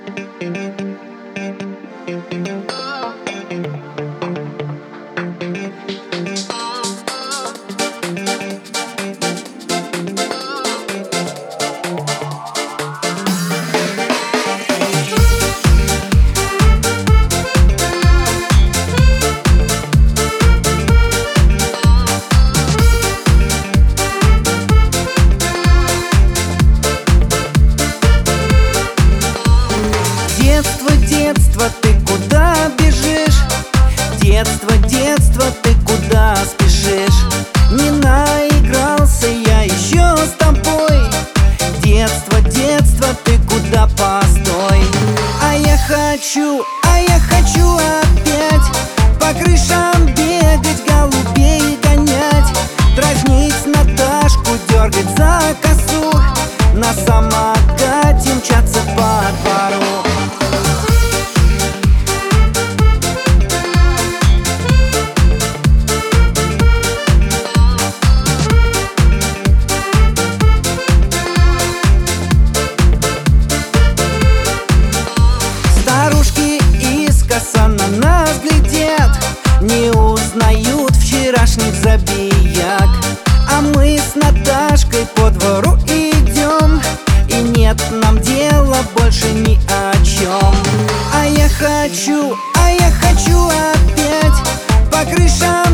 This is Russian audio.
Детство, ты куда бежишь? Детство, детство, ты куда спешишь? Не наигрался я еще с тобой. Детство, детство, ты куда, постой. А я хочу опять по крышам бегать, голубей гонять, дразнить Наташку, дергать за косу, на самокате мчаться по двору. На нас глядят, не узнают вчерашних забияк. А мы с Наташкой по двору идем, и нет нам дела больше ни о чем. А я хочу опять по крышам